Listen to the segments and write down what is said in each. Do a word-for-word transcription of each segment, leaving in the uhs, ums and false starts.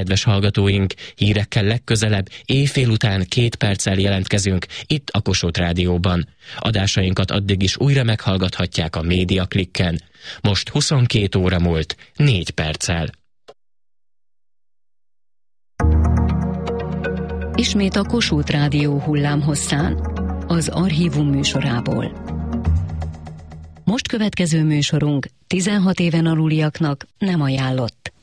kedves hallgatóink! Hírekkel legközelebb éjfél után két perccel jelentkezünk itt a Kossuth Rádióban. Adásainkat addig is újra meghallgathatják a Média Klikken. Most huszonkét óra múlt négy perccel. Ismét a Kossuth Rádió hullámhosszán, az Archívum műsorából. Most következő műsorunk tizenhat éven aluliaknak nem ajánlott.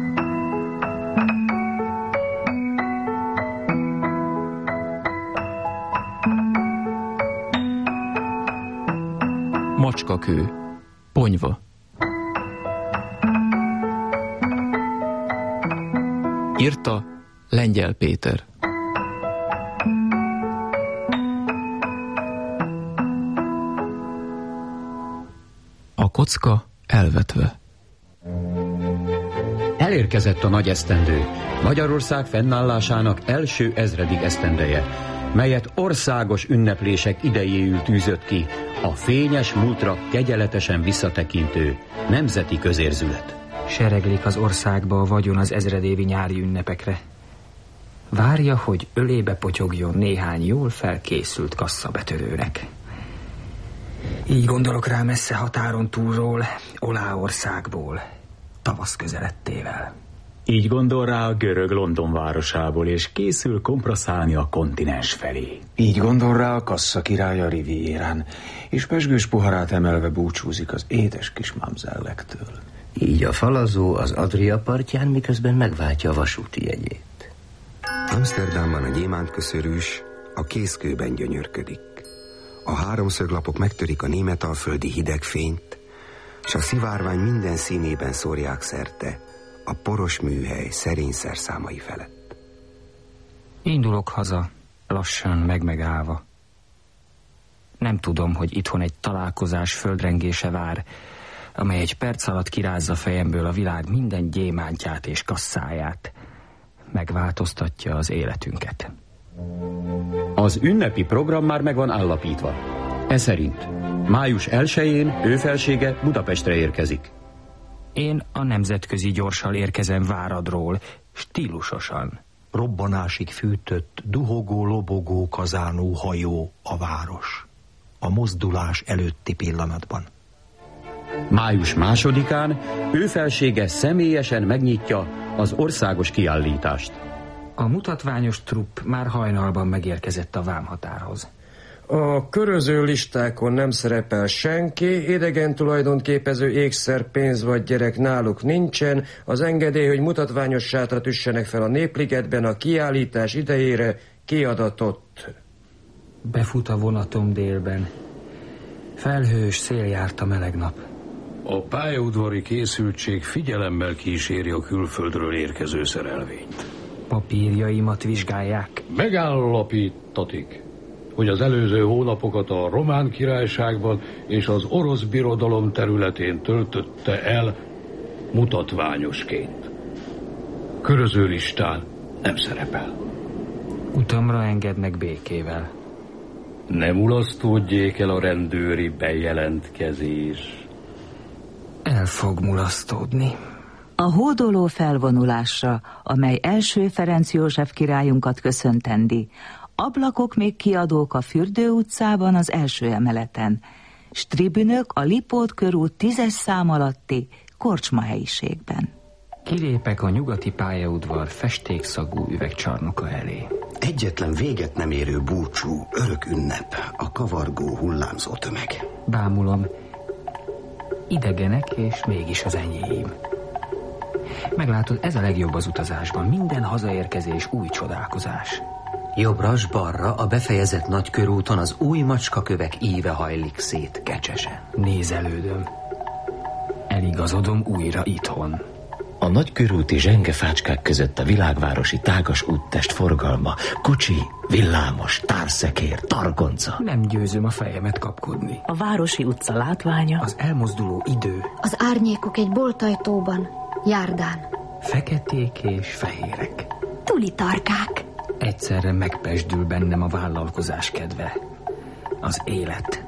Macskakő, Ponyva. Írta Lengyel Péter. A kocka elvetve. Elérkezett a nagy esztendő, Magyarország fennállásának első ezredik esztendeje, melyet országos ünneplések idejéül tűzött ki a fényes múltra kegyeletesen visszatekintő nemzeti közérzület. Sereglik az országba a vagyon az ezredévi nyári ünnepekre. Várja, hogy ölébe potyogjon néhány jól felkészült kasszabetörőnek. Így gondolok rá messze határon túlról, Oláországból, tavasz közelettével. Így gondol rá a görög London városából, és készül kompraszálni a kontinens felé. Így gondol rá a Kassa király a Rivierán, és pezsgős poharát emelve búcsúzik az édes kis mamzellektől. Így a falazó az Adria partján, miközben megváltja a vasúti jegyét. Amsterdamban a gyémántköszörűs a kézkőben gyönyörködik. A háromszöglapok megtörik a németalföldi hidegfényt, s a szivárvány minden színében szórják szerte a poros műhely szerény szerszámai felett. Indulok haza, lassan megmegállva. Nem tudom, hogy itthon egy találkozás földrengése vár, amely egy perc alatt kirázza fejemből a világ minden gyémántját és kasszáját. Megváltoztatja az életünket. Az ünnepi program már meg van állapítva. E szerint május elsején ő felsége Budapestre érkezik. Én a nemzetközi gyorssal érkezem Váradról, stílusosan. Robbanásig fűtött, duhogó, lobogó, kazánó hajó a város. A mozdulás előtti pillanatban. Május másodikán ő felsége személyesen megnyitja az országos kiállítást. A mutatványos trupp már hajnalban megérkezett a vámhatárhoz. A köröző listákon nem szerepel senki, idegen tulajdont képező ékszer, pénz vagy gyerek náluk nincsen, az engedély, hogy mutatványos sátrat üssenek fel a Népligetben a kiállítás idejére kiadatott. Befut a vonatom délben. Felhős, szél járt a meleg nap. A pályaudvari készültség figyelemmel kíséri a külföldről érkező szerelvényt. Papírjaimat vizsgálják. Megállapítatik, hogy az előző hónapokat a Román Királyságban és az Orosz Birodalom területén töltötte el mutatványosként. Köröző listán nem szerepel. Utamra engednek békével. Ne mulasztódjék el a rendőri bejelentkezés. El fog mulasztódni. A hódoló felvonulásra, amely első Ferenc József királyunkat köszöntendi, ablakok még kiadók a Fürdő utcában az első emeleten, s tribünök a Lipót körút tízes szám alatti korcsma helyiségben. Kilépek a nyugati pályaudvar festékszagú üvegcsarnoka elé. Egyetlen véget nem érő búcsú, örök ünnep, a kavargó, hullámzó tömeg. Bámulom, idegenek és mégis az enyéim. Meglátod, ez a legjobb az utazásban, minden hazaérkezés új csodálkozás. Jobbra s balra a befejezett nagykörúton az új macskakövek íve hajlik szét kecsesen. Nézelődöm. Eligazodom újra itthon. A nagykörúti zsengefácskák között a világvárosi tágas úttest forgalma, kocsi, villámos, társzekér, targonca. Nem győzöm a fejemet kapkodni. A városi utca látványa, az elmozduló idő, az árnyékok egy boltajtóban, járdán. Feketék és fehérek. Tuli tarkák. Egyszerre megpesdül bennem a vállalkozás kedve. Az élet.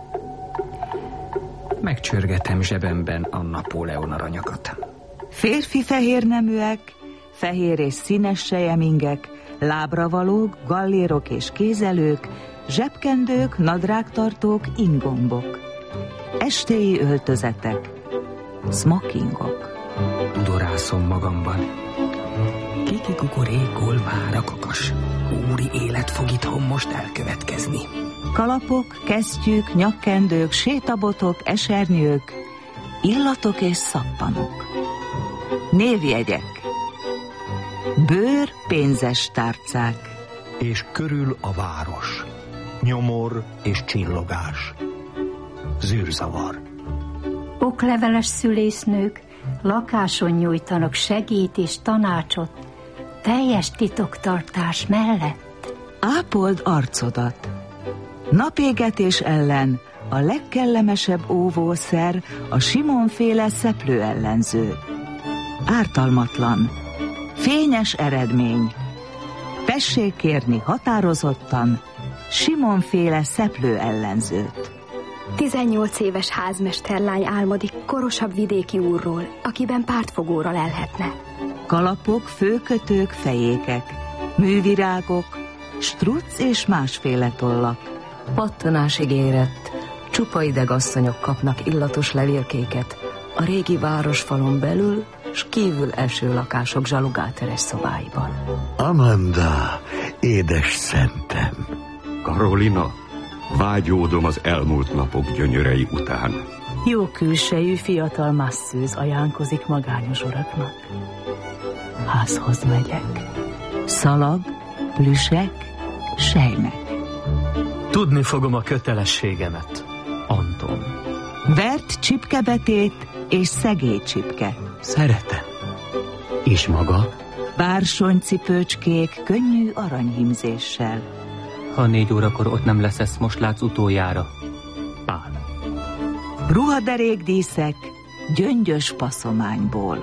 Megcsörgetem zsebemben a Napóleon aranyakat. Férfi fehérneműek, fehér és színes selyemingek, lábravalók, gallérok és kézelők, zsebkendők, nadrágtartók, ingombok, estéi öltözetek, smokingok. Udorászom magamban. Kikikukurékol vár a kakas. Úri élet fog itthon most elkövetkezni. Kalapok, kesztyűk, nyakkendők, sétabotok, esernyők, illatok és szappanok. Névjegyek. Bőr, pénzes tárcák. És körül a város. Nyomor és csillogás. Zűrzavar. Okleveles szülésznők lakáson nyújtanak segít és tanácsot, teljes titoktartás mellett. Ápold arcodat. Napégetés ellen a legkellemesebb óvószer a Simonféle szeplő ellenző. Ártalmatlan, fényes eredmény. Tessék kérni határozottan Simonféle szeplő ellenzőt. tizennyolc éves házmesterlány álmodik korosabb vidéki úrról, akiben pártfogóra lelhetne. Kalapok, főkötők, fejékek, művirágok, struc és másféle tollak. Pattanásig érett, csupa idegasszonyok kapnak illatos levélkéket a régi városfalon belül, s kívül eső lakások zsalugáteres szobáiban. Amanda, édes szentem. Karolina, vágyódom az elmúlt napok gyönyörei után. Jó külsejű fiatal masszőz ajánkozik magányos uraknak. Házhoz megyek. Szalag, plüsek, sejmek. Tudni fogom a kötelességemet, Anton. Vert csipkebetét és szegélycsipke. Szeretem. És maga? Bársonycipőcskék könnyű aranyhímzéssel. Ha négy órakor ott nem lesz, ezt most látsz utoljára. Pál. Ruhaderékdíszek gyöngyös passzományból.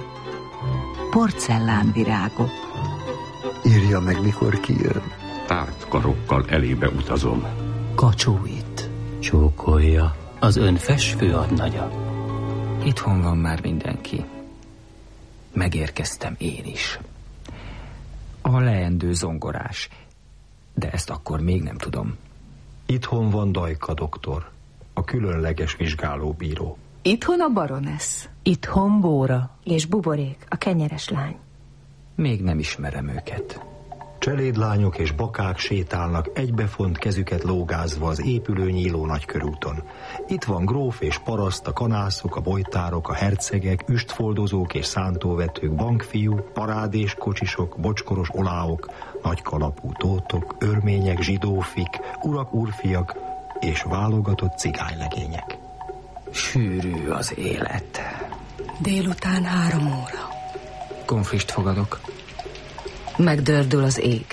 Porcelánvirágok. Írja meg, mikor kijön. Tárt karokkal elébe utazom. Kacsóit. Csókolja az önfes főadnagya. Itthon van már mindenki. Megérkeztem én is. A leendő zongorás. De ezt akkor még nem tudom. Itthon van Dajka doktor, a különleges vizsgálóbíró. Itthon a baronesz. Itthon Bóra. És Buborék, a kenyeres lány. Még nem ismerem őket. Cselédlányok és bakák sétálnak egybefont kezüket lógázva az épülő nyíló nagykörúton. Itt van gróf és paraszt, a kanászok, a bojtárok, a hercegek, üstfoldozók és szántóvetők, bankfiú, parádés kocsisok, bocskoros oláok, nagykalapú tótok, örmények, zsidófik, urak, úrfiak és válogatott cigánylegények. Sűrű az élet. Délután három óra. Konflist fogadok. Megdördül az ég.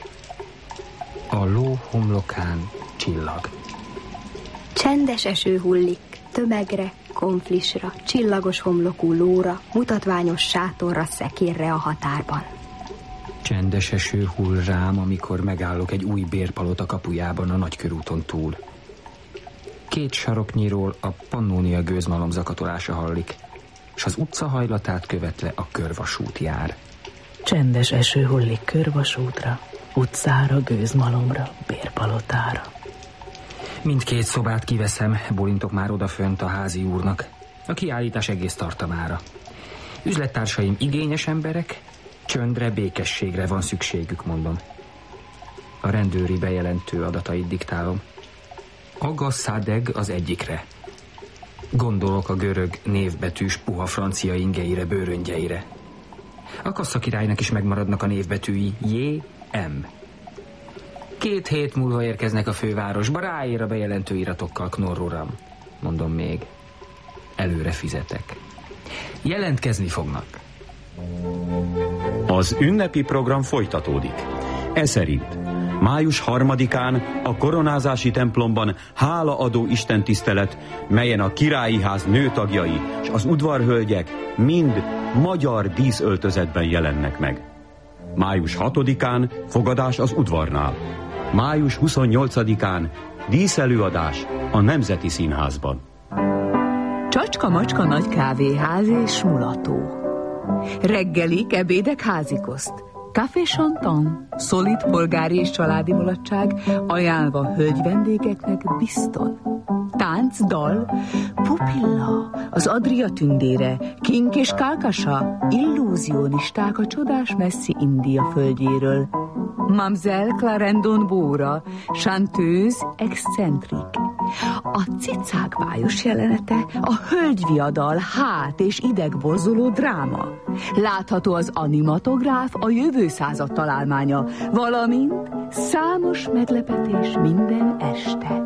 A ló homlokán csillag. Csendes eső hullik, tömegre, konflisra, csillagos homlokú lóra, mutatványos sátorra, szekérre a határban. Csendes eső hull rám, amikor megállok egy új bérpalota kapujában a nagykörúton túl. Két saroknyiról a Pannónia gőzmalom zakatolása hallik, és az utca hajlatát követve a körvasút jár. Csendes eső hullik körvasútra, utcára, gőzmalomra, bérpalotára. Mindkét szobát kiveszem, bolintok már odafönt a házi úrnak, a kiállítás egész tartamára. Üzlettársaim igényes emberek, csöndre, békességre van szükségük, mondom. A rendőri bejelentő adatait diktálom. Aga Szádeg az egyikre. Gondolok a görög névbetűs puha francia ingeire, bőröngyeire. A kasszakirálynak is megmaradnak a névbetűi J M. Két hét múlva érkeznek a fővárosba, ráér a bejelentő iratokkal, Knorr uram. Mondom még. Előre fizetek. Jelentkezni fognak. Az ünnepi program folytatódik. E szerint május harmadikán a koronázási templomban hálaadó istentisztelet, melyen a királyi ház nőtagjai és az udvarhölgyek mind magyar díszöltözetben jelennek meg. május hatodikán fogadás az udvarnál. május huszonnyolcadikán díszelőadás a Nemzeti Színházban. Csacska-macska nagy kávéház és mulató. Reggelik, ebédek házikoszt. Café Chantant, szolid polgári és családi mulatság, ajánlva hölgy vendégeknek bizton. Tánc, dal, pupilla, az Adria tündére, Kink és Kálkasa, illúzionisták a csodás messzi India földjéről. Mamselle Clarendon Bóra, chanteuse excentrik. A cicák bájos jelenete, a hölgyviadal, hát és idegborzoló dráma. Látható az animatográf, a jövő század találmánya, valamint számos meglepetés minden este.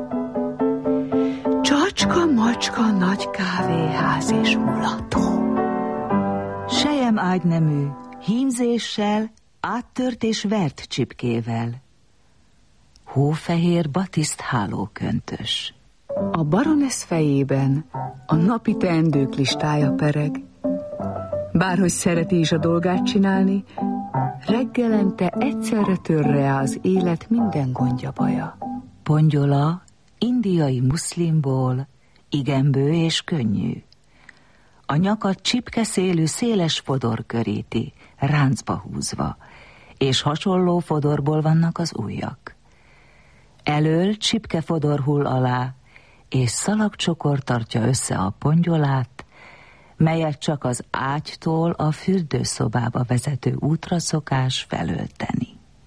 Csacska, macska, nagy kávéház és mulató. Sejem ágynemű, hímzéssel, áttört és vert csipkével. Hófehér batiszt hálóköntös. A baronesz fejében a napi teendők listája pereg. Bárhogy szereti is a dolgát csinálni, reggelente egyszerre tör rá az élet minden gondja baja. Pongyola, indiai muszlimból, igen bő és könnyű. A nyakat csipkeszélű széles fodor köríti, ráncba húzva, és hasonló fodorból vannak az ujjak. Elől csipkefodor hull alá, és szalagcsokor tartja össze a pongyolát, melyet csak az ágytól a fürdőszobába vezető útra szokás felölteni.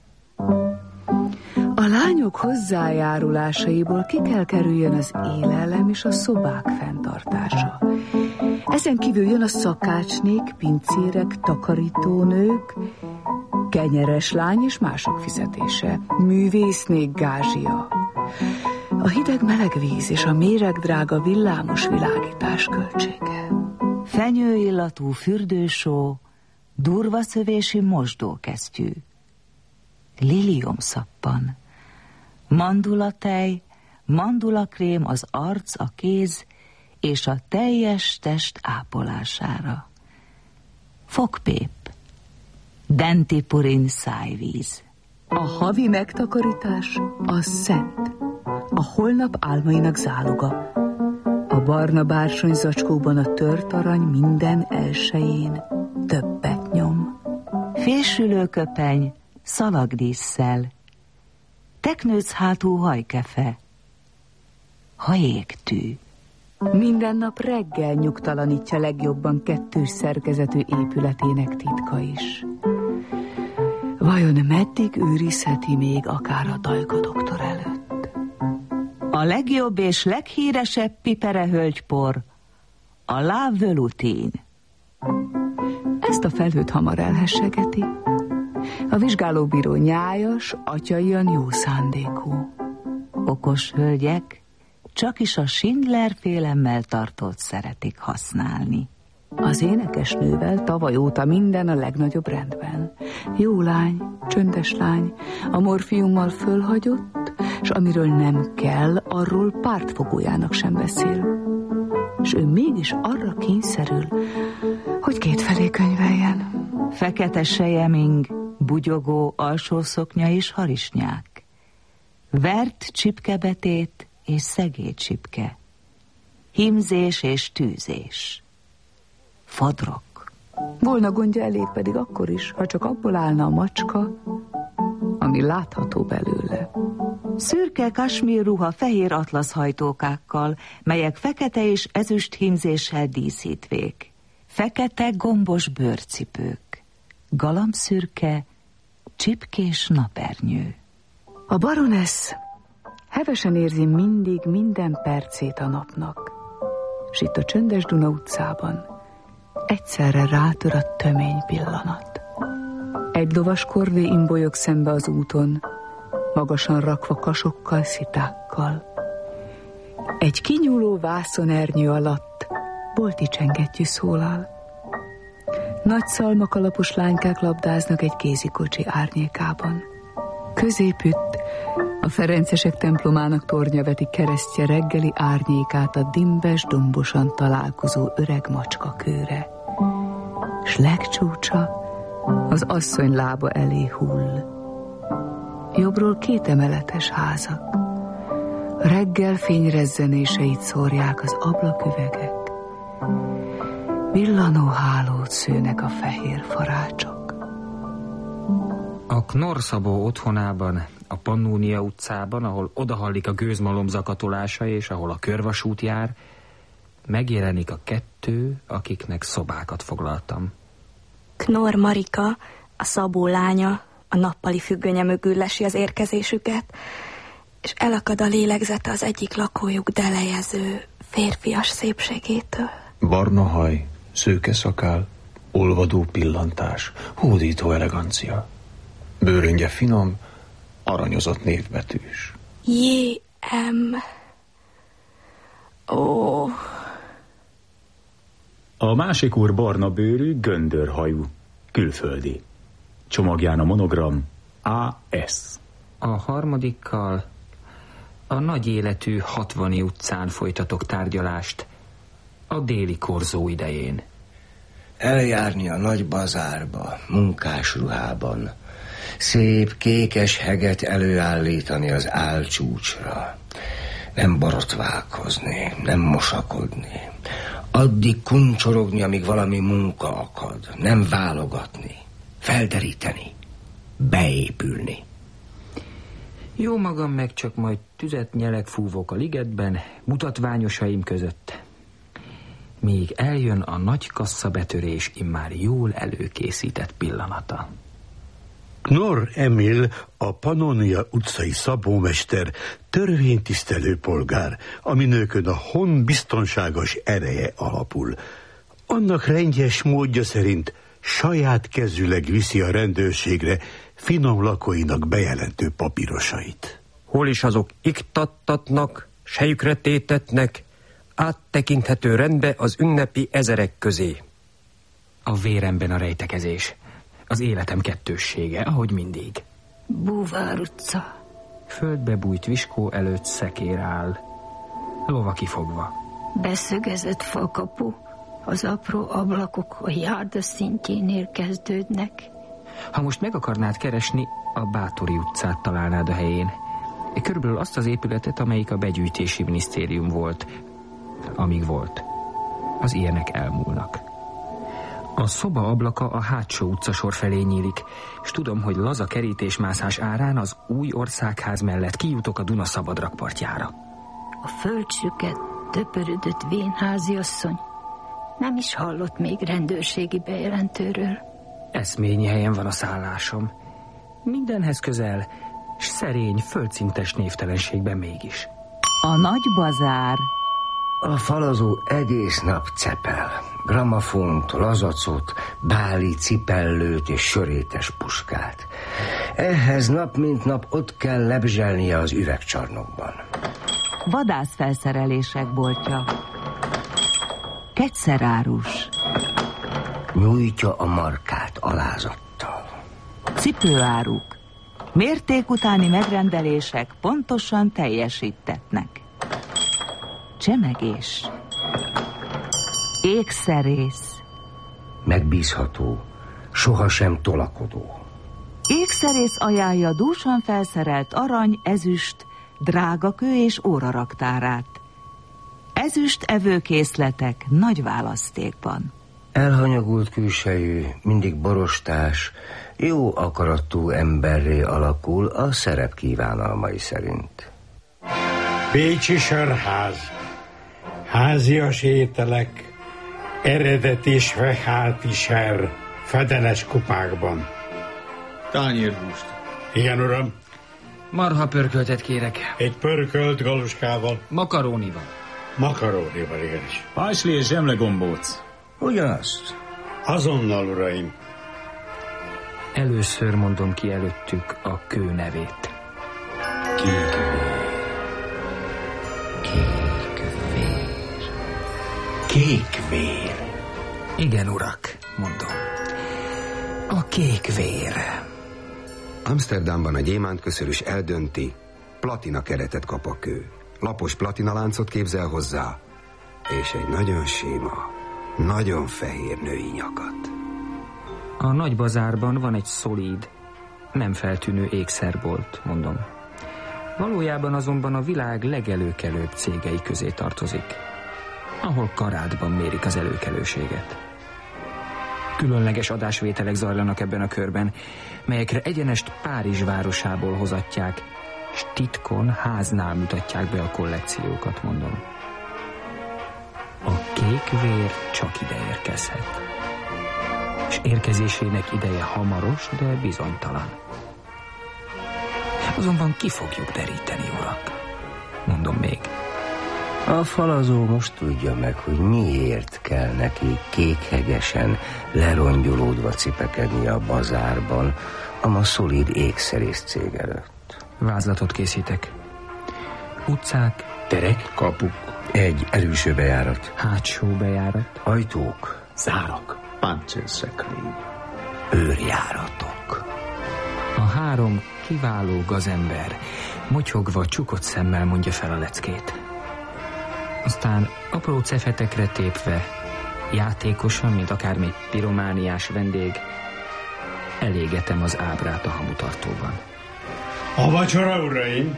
A lányok hozzájárulásaiból ki kell kerüljön az élelem és a szobák fenntartása. Ezen kívül jön a szakácsnék, pincérek, takarítónők, kenyeres lány és mások fizetése, művésznék gázsia. A hideg-meleg víz és a méregdrága villámos világítás költsége. Fenyőillatú fürdősó, durva szövési mosdókesztyű, liliomszappan, mandulatej, mandulakrém az arc, a kéz és a teljes test ápolására. Fogpép, dentipurin szájvíz. A havi megtakarítás a szent, a holnap álmainak záloga. A barna bársony zacskóban a tört arany minden elsején többet nyom. Fésülőköpeny szalagdísszel, teknőc hátú hajkefe, hajégtű. Minden nap reggel nyugtalanítja legjobban kettős szerkezetű épületének titka is. Vajon meddig őrizheti még akár a Dajka doktor előtt? A legjobb és leghíresebb piperehölgypor, a La Veloutine. Ezt a felhőt hamar elhessegeti. A vizsgálóbíró nyájas, atyaian jó szándékú. Okos hölgyek csak is a Schindler féle melltartót szeretik használni. Az énekesnővel tavaly óta minden a legnagyobb rendben. Jó lány, csöndes lány, a morfiummal fölhagyott, és amiről nem kell, arról pártfogójának sem beszél. És ő mégis arra kényszerül, hogy kétfelé könyveljen. Fekete selyeming, bugyogó alsószoknya és harisnyák, vert csipkebetét és szegélycsipke, hímzés és tűzés, fodrok. Volna gondja elég pedig akkor is, ha csak abból állna a macska, ami látható belőle. Szürke kasmír ruha fehér atlaszhajtókákkal, melyek fekete és ezüst hímzéssel díszítvék, fekete gombos bőrcipők, galambszürke, csipkés napernyő. A baronesz hevesen érzi mindig minden percét a napnak, s itt a csöndes Duna utcában egyszerre rátör a tömény pillanat. Egy lovas kordé imbolyog szembe az úton, magasan rakva kasokkal, szitákkal. Egy kinyúló vászonernyő alatt bolti csengettyű szólal. Nagy szalmakalapos lánykák labdáznak egy kézikocsi árnyékában. Középütt a ferencesek templomának tornya veti keresztje reggeli árnyékát a dimbes, dombosan találkozó öreg macska kőre. S legcsúcsa az asszony lába elé hull. Jobbról két emeletes házak. A reggel fényrezzenéseit szórják az ablaküvegek. Villanó hálót szőnek a fehér farácsok. A Knorr Szabó otthonában, a Pannónia utcában, ahol odahallik a gőzmalom zakatolása és ahol a körvasút jár, megjelenik a kettő, akiknek szobákat foglaltam. Knorr Marika, a Szabó lánya, a nappali függönye mögül lesi az érkezésüket, és elakad a lélegzete az egyik lakójuk delejező, férfias szépségétől. Barna haj, szőke szakál, olvadó pillantás, hódító elegancia. Bőröngye finom, aranyozott névbetűs. J M Ó. A másik úr barna bőrű, göndörhajú, külföldi. Csomagján a monogram A S. A harmadikkal a nagy életű hatvani utcán folytatok tárgyalást a déli korzó idején. Eljárni a nagy bazárba, munkás ruhában, szép kékes heget előállítani az álcsúcsra, nem borotválkozni, nem mosakodni, addig kuncsorogni, amíg valami munka akad, nem válogatni, felderíteni, beépülni. Jó magam meg csak majd tüzet nyelek fúvok a ligetben, mutatványosaim között, míg eljön a nagy kasszabetörés immár jól előkészített pillanata. Knorr Emil, a Pannónia utcai szabómester, törvénytisztelő polgár, aminőkön a hon biztonságos ereje alapul. Annak rendjes módja szerint saját kezűleg viszi a rendőrségre finom lakóinak bejelentő papírosait. Hol is azok iktattatnak, sejükre tétetnek, áttekinthető rendbe az ünnepi ezerek közé. A véremben a rejtekezés, az életem kettőssége, ahogy mindig. Búvár utca. Földbe bújt viskó előtt szekér áll, lova kifogva. Beszögezett falkapu, az apró ablakok a járda szintjénél kezdődnek. Ha most meg akarnád keresni, a Bátori utcát találnád a helyén. Körülbelül azt az épületet, amelyik a begyűjtési minisztérium volt, amíg volt. Az ilyenek elmúlnak. A szoba ablaka a hátsó utcasor felé nyílik, és tudom, hogy laza kerítésmászás árán az új országház mellett kijutok a Duna szabad rakpartjára. A földsüket töpörödött vénháziasszony nem is hallott még rendőrségi bejelentőről. Eszményi helyen van a szállásom. Mindenhez közel, s szerény, földszintes névtelenségben mégis. A nagy bazár. A falazó egész nap cepel. Gramafont, lazacot, báli cipellőt és sörétes puskát. Ehhez nap mint nap ott kell lebzselnie az üvegcsarnokban. Vadászfelszerelések boltja. Kegyszerárus. Nyújtja a markát alázattal. Cipőáruk. Mérték utáni megrendelések pontosan teljesítetnek. Csemegés. Ékszerész. Megbízható, sohasem tolakodó. Ékszerész ajánlja dúsan felszerelt arany, ezüst, drágakő és óraraktárát. Ezüst evőkészletek nagy választékban. Elhanyagult külsejű, mindig borostás, jó akaratú emberré alakul a szerep kívánalmai szerint. Bécsi sörház. Házias ételek, eredeti sveháti ser, fedeles kupákban. Tányérhúst. Igen, uram. Marha pörköltet kérek. Egy pörkölt galuskával. Makarónival. Makarónival, igenis. Pásli és zsemlegombóc. Ugyanazt. Azonnal, uraim. Először mondom ki előttük a kő nevét. Kékvér. Kékvér. Kékvér. Igen, urak, mondom. A kékvér. Amsterdamban a gyémántköszörűs eldönti, platina keretet kap a kő. Lapos platinaláncot képzel hozzá, és egy nagyon sima, nagyon fehér női nyakat. A nagy bazárban van egy szolíd, nem feltűnő ékszerbolt, mondom. Valójában azonban a világ legelőkelőbb cégei közé tartozik, ahol karátban mérik az előkelőséget. Különleges adásvételek zajlanak ebben a körben, melyekre egyenest Párizs városából hozatják, s titkon háznál mutatják be a kollekciókat, mondom. A kék vér csak ide érkezhet. És érkezésének ideje hamaros, de bizonytalan. Azonban ki fogjuk deríteni, urak? Mondom még. A falazó most tudja meg, hogy miért kell neki kékhegesen, lerongyolódva cipekedni a bazárban, a ma szolid ékszerész cég előtt. Vázlatot készítek. Utcák, terek, kapuk, egy előső bejárat, hátsó bejárat, ajtók, zárak, páncélszekrény, őrjáratok. A három kiváló gazember motyogva, csukott szemmel mondja fel a leckét. Aztán apró cefetekre tépve, játékosan, mint akármi piromániás vendég, elégetem az ábrát a hamutartóban. A vacsora, uraim!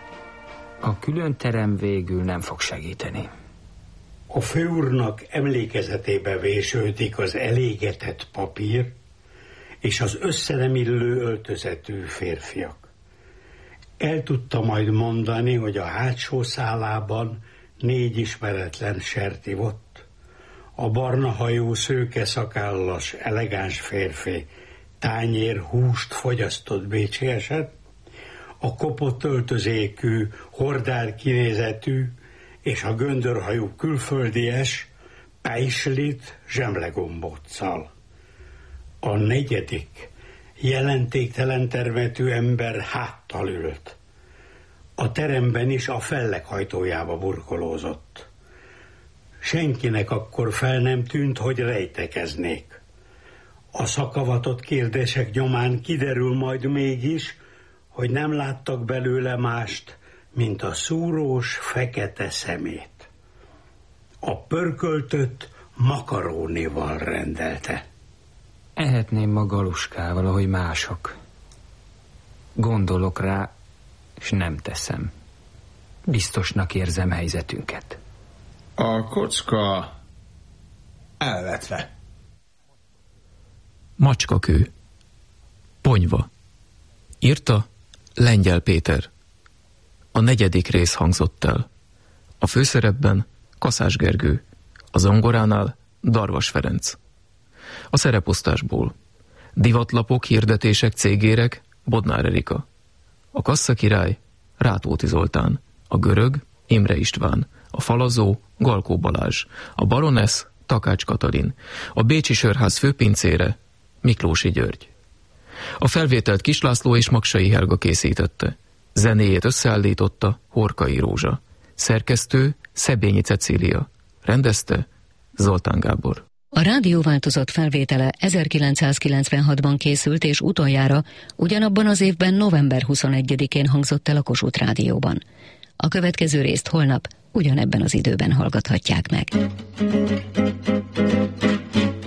A külön terem végül nem fog segíteni. A főúrnak emlékezetébe vésődik az elégetett papír és az össze nem illő öltözetű férfiak. El tudta majd mondani, hogy a hátsó szálában négy ismeretlen sert ivott. A barna hajú, szőke szakállas, elegáns férfi tányér húst fogyasztott bécsieset, a kopott öltözékű, hordár kinézetű és a göndörhajú külföldies pejslit zsemlegombóccal. A negyedik, jelentéktelen termetű ember háttal ült. A teremben is a felleghajtójába burkolózott. Senkinek akkor fel nem tűnt, hogy rejtekeznék. A szakavatott kérdések nyomán kiderül majd mégis, hogy nem láttak belőle mást, mint a szúrós, fekete szemét. A pörköltöt makarónival rendelte. Ehetném ma galuskával, ahogy mások. Gondolok rá, és nem teszem. Biztosnak érzem helyzetünket. A kocka elvetve. Macskakő. Ponyva. Írta Lengyel Péter. A negyedik rész hangzott el. A főszerepben Kaszás Gergő, a zongoránál Darvas Ferenc. A szereposztásból: divatlapok, hirdetések, cégérek, Bodnár Erika. A kasszakirály Rátóti Zoltán, a görög Imre István, a falazó Galkó Balázs, a baronesz Takács Katalin, a bécsi sörház főpincére Miklósi György. A felvételt Kislászló és Magsai Helga készítette. Zenéjét összeállította Horkai Rózsa. Szerkesztő Szebényi Cecília. Rendezte Zoltán Gábor. A rádióváltozat felvétele ezerkilencszázkilencvenhatban készült, és utoljára ugyanabban az évben november huszonegyedikén hangzott el a Kossuth Rádióban. A következő részt holnap ugyanebben az időben hallgathatják meg.